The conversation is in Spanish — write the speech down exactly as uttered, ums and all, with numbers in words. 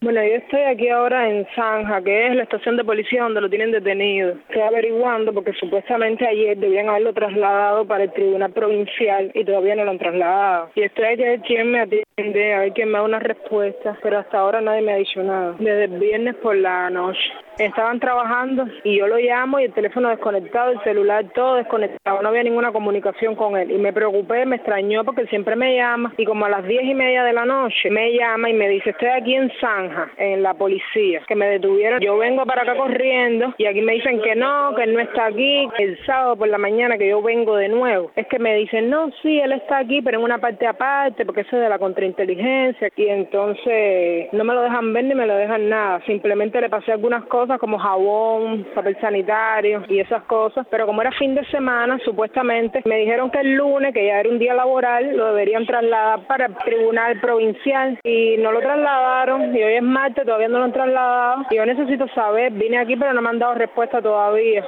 Bueno, yo estoy aquí ahora en Zanja, que es la estación de policía donde lo tienen detenido. Estoy averiguando porque supuestamente ayer debían haberlo trasladado para el tribunal provincial y todavía no lo han trasladado. Y estoy aquí a ver quién me atiende, a ver quién me da una respuesta, pero hasta ahora nadie me ha dicho nada. Desde el viernes por la noche. Estaban trabajando y yo lo llamo y el teléfono desconectado, el celular todo desconectado, no había ninguna comunicación con él. Y me preocupé, me extrañó porque él siempre me llama y como a las diez y media de la noche me llama y me dice, estoy aquí en Zanja, en la policía, que me detuvieron. Yo vengo para acá corriendo y aquí me dicen que no, que él no está aquí. El sábado por la mañana que yo vengo de nuevo, es que me dicen, no, sí, él está aquí, pero en una parte aparte, porque eso es de la contrainteligencia. Y entonces no me lo dejan ver ni me lo dejan nada. Simplemente le pasé algunas cosas como jabón, papel sanitario y esas cosas, pero como era fin de semana, supuestamente me dijeron que el lunes, que ya era un día laboral, lo deberían trasladar para el tribunal provincial y no lo trasladaron y hoy es martes, todavía no lo han trasladado y yo necesito saber, vine aquí pero no me han dado respuesta todavía.